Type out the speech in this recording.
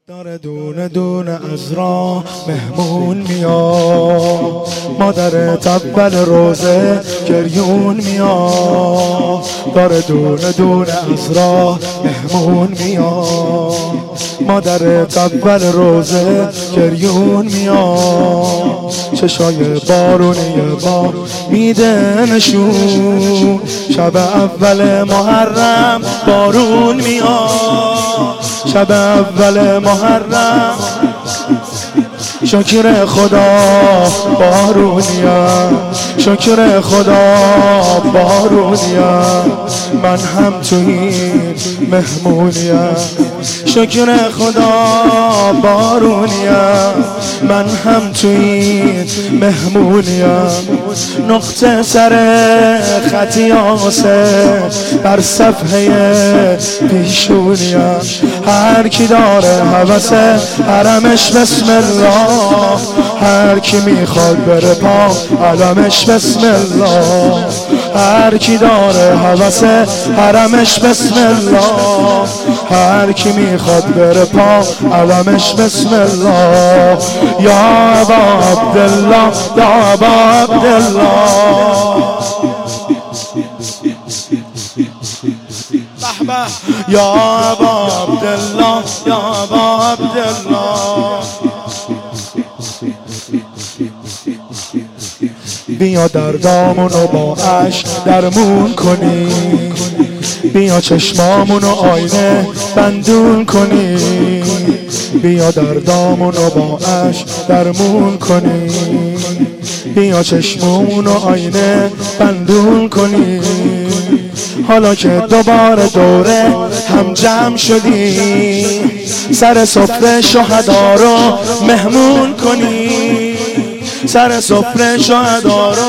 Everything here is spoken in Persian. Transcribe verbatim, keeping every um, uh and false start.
داره دونه دونه از راه مهمون میاد، مادرت اول روزه گریون میاد. داره دونه دونه از راه مهمون میاد، مادرت اول روزه گریون میاد. چشای بارونی بار میده نشون، شب اول محرم بارون میاد، شب اول محرم شکر خدا بارونیم، شکر خدا بارونیم. من هم تو این مهمونیم، شکر خدا بارونیم. من هم تو این مهمونیم. نقطه سر خطی آسه بر صفحه پیشونیم. هر کی داره هوس حرمش بسم الله، هر کی میخواد بره پا علمش بسم الله. هر کی داره هوس حرمش بسم الله، هر کی میخواد بره پا علمش بسم الله. یا ابا عبدالله، یا ابا عبدالله، یا ابا عبدالله، یا ابا عبدالله. بیا دردامونو با عشق درمون کنی، بیا چشمامونو آینه بندون کنی. بیا دردامونو با عشق درمون کنی، بیا چشمامونو آینه بندون کنی. حالا که دوباره دوره هم جمع شدی، سر سفره شهدا رو مهمون کنی، سر سفره شهدا رو